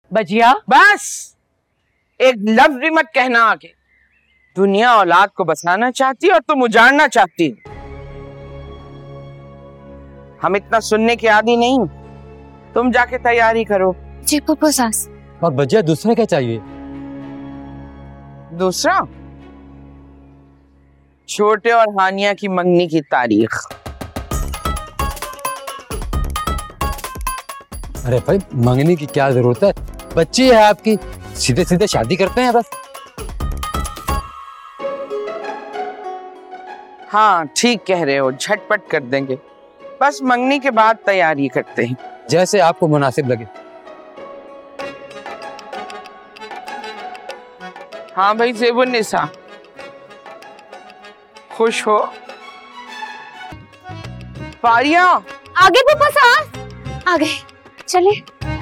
बजिया बस एक लफ्ज भी मत कहना आगे। दुनिया औलाद को बसाना चाहती और तुम उजाड़ना चाहती। हम इतना सुनने के आदी नहीं। तुम जाके तैयारी करो। जी फूफो सास। और बजिया दूसरा क्या चाहिए? दूसरा छोटे और हानिया की मंगनी की तारीख। अरे भाई मंगनी की क्या जरूरत है, बच्ची है आपकी, सीधे सीधे शादी करते हैं बस। हाँ ठीक कह रहे हो, झटपट कर देंगे। बस मंगनी के बाद तैयारी करते हैं। जैसे आपको मुनासिब लगे। हाँ भाई ज़ेबुन्निसा, खुश हो? फारिया आगे फूफो सास, आगे चले।